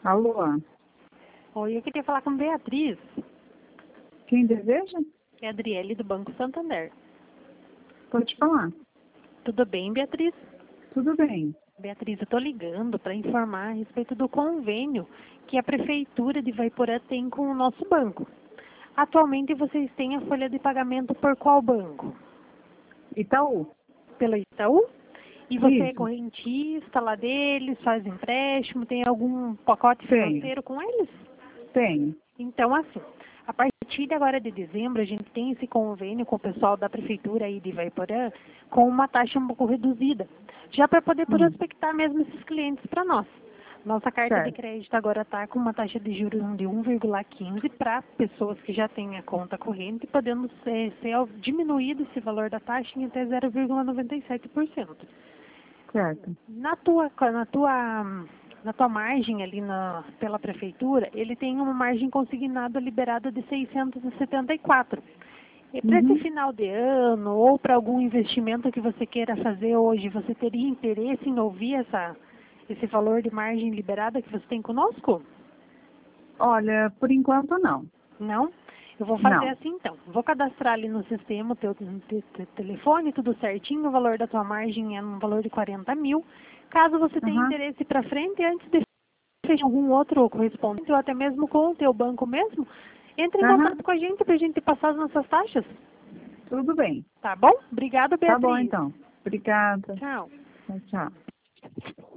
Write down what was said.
Alô? Oi, eu queria falar com Beatriz. Quem deseja? É a Adriele do Banco Santander. Pode falar. Tudo bem, Beatriz? Tudo bem. Beatriz, eu estou ligando para informar a respeito do convênio que a Prefeitura de Ivaiporã tem com o nosso banco. Atualmente vocês têm a folha de pagamento por qual banco? Itaú? Pela Itaú? E você é Isso. correntista lá deles, faz empréstimo, tem algum pacote Tenho. financeiro com eles? Tenho. Então, assim, a partir de agora de dezembro, a gente tem esse convênio com o pessoal da Prefeitura aí de Ivaiporã com uma taxa um pouco reduzida, já para poder prospectar mesmo esses clientes para nós. Nossa carta de Certo. crédito agora está com uma taxa de juros de 1,15 para pessoas que já têm a conta corrente, podendo ser diminuído esse valor da taxa em até 0,97%. Certo. Na tua margem ali pela prefeitura, ele tem uma margem consignada liberada de 674. E para esse final de ano ou para algum investimento que você queira fazer hoje, você teria interesse em ouvir esse valor de margem liberada que você tem conosco? Olha, por enquanto não. Não? Eu vou fazer Não. assim então. Vou cadastrar ali no sistema o teu telefone, tudo certinho. O valor da tua margem é um valor de 40 mil. Caso você tenha interesse para frente, antes de fechar algum outro correspondente, ou até mesmo com o teu banco mesmo, entre em contato com a gente para a gente passar as nossas taxas. Tudo bem. Tá bom? Obrigada, Tá bom, Beatriz. então. Obrigada. Tchau. Tchau, tchau.